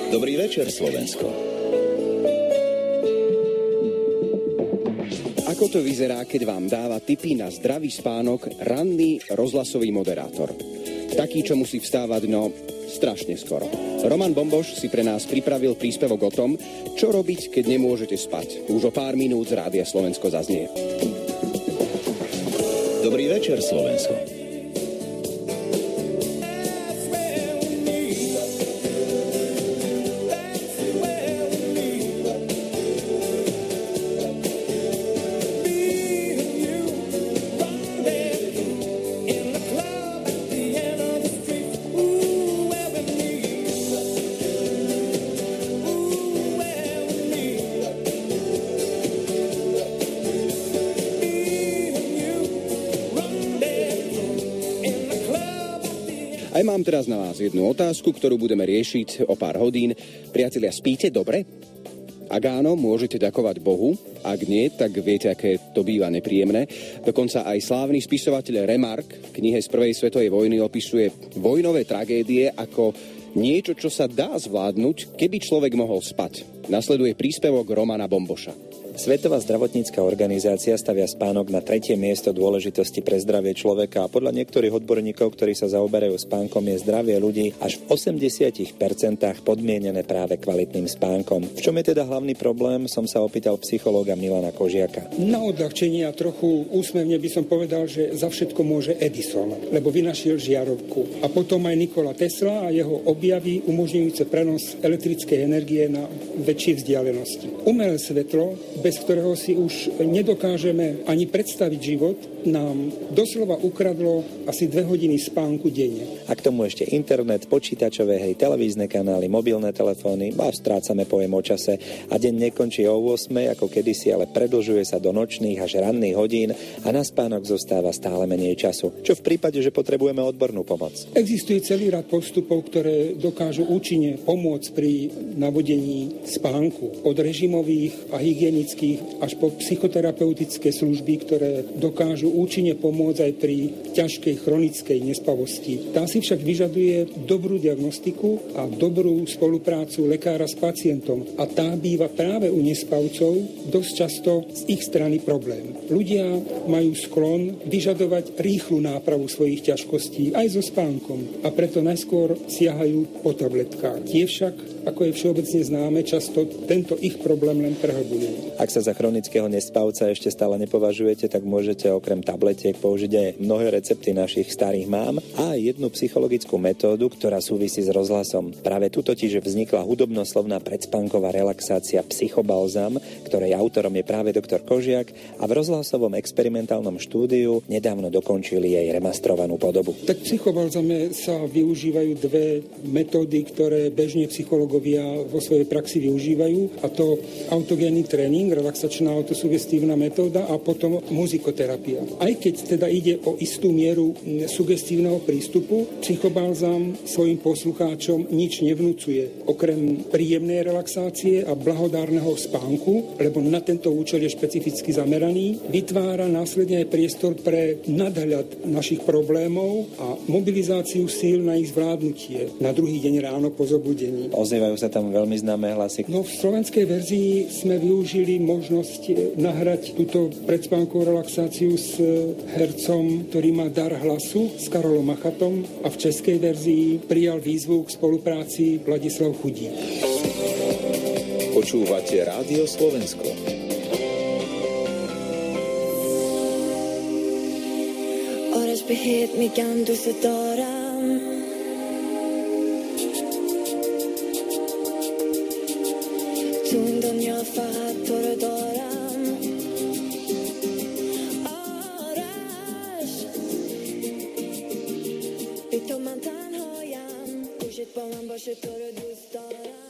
Dobrý večer, Slovensko. Ako to vyzerá, keď vám dáva tipy na zdravý spánok ranný rozhlasový moderátor? Taký, čo musí vstávať, strašne skoro. Roman Bomboš si pre nás pripravil príspevok o tom, čo robiť, keď nemôžete spať. Už o pár minút z Rádia Slovensko zaznie. Dobrý večer, Slovensko. Aj mám teraz na vás jednu otázku, ktorú budeme riešiť o pár hodín. Priatelia, spíte dobre? Ak áno, môžete ďakovať Bohu. Ak nie, tak viete, aké to býva nepríjemné. Dokonca aj slávny spisovateľ Remarque v knihe z prvej svetovej vojny opisuje vojnové tragédie ako niečo, čo sa dá zvládnuť, keby človek mohol spať. Nasleduje príspevok Romana Bomboša. Svetová zdravotnícka organizácia stavia spánok na 3. miesto dôležitosti pre zdravie človeka a podľa niektorých odborníkov, ktorí sa zaoberajú spánkom, je zdravie ľudí až v 80% podmienené práve kvalitným spánkom. V čom je teda hlavný problém, som sa opýtal psychológa Milana Kožiaka. Na odľahčenie a trochu úsmevne by som povedal, že za všetko môže Edison, lebo vynašiel žiarovku. A potom aj Nikola Tesla a jeho objavy umožňujúce prenos elektrickej energie na väčšie vzdialenosti. Umelé svetlo, bez ktorého si už nedokážeme ani predstaviť život, nám doslova ukradlo asi 2 hodiny spánku denne. A k tomu ešte internet, počítačové hry, televízne kanály, mobilné telefóny a strácame pojem o čase. A deň nekončí o 8 ako kedysi, ale predĺžuje sa do nočných až ranných hodín a na spánok zostáva stále menej času. Čo v prípade, že potrebujeme odbornú pomoc? Existuje celý rad postupov, ktoré dokážu účinne pomôcť pri navodení spánku. Od režimových a hygienických až po psychoterapeutické služby, ktoré dokážu účinne pomôcť aj pri ťažkej chronickej nespavosti. Tá si však vyžaduje dobrú diagnostiku a dobrú spoluprácu lekára s pacientom. A tá býva práve u nespavcov dosť často z ich strany problém. Ľudia majú sklon vyžadovať rýchlu nápravu svojich ťažkostí aj so spánkom a preto najskôr siahajú po tabletkách. Tie však, ako je všeobecne známe, často tento ich problém len prehlbujú. Ak sa za chronického nespavca ešte stále nepovažujete, tak môžete okrem tabletiek použiť aj mnohé recepty našich starých mám a jednu psychologickú metódu, ktorá súvisí s rozhlasom. Práve tu totiž vznikla hudobnoslovná predspánková relaxácia Psychobalzam, ktorej autorom je práve doktor Kožiak a v rozhlasovom experimentálnom štúdiu nedávno dokončili jej remastrovanú podobu. Tak v Psychobalzame sa využívajú 2 metódy, ktoré bežne psychológovia vo svojej praxi využívajú, a to autogénny tréning, relaxačná autosugestívna metóda a potom muzikoterapia. Aj keď teda ide o istú mieru sugestívneho prístupu, Psychobalzam svojim poslucháčom nič nevnúcuje, okrem príjemnej relaxácie a blahodárneho spánku, lebo na tento účel je špecificky zameraný, vytvára následne aj priestor pre nadhľad našich problémov a mobilizáciu síl na ich zvládnutie na druhý deň ráno po zobudení. Ozývajú sa tam veľmi známe hlasy. No v slovenskej verzii sme využili možnosť nahrať túto predspánkovú relaxáciu s hercom, ktorý má dar hlasu, s Karolom Machatom, a v českej verzii prijal výzvu k spolupráci Vladislav Chudík. Počúvate Rádio Slovensko. Orers behet mi kan du se dörren. Tun dunya fahat por dörren. Orers Bito man tanhayam Kushit ba man bashe to ro dust daram.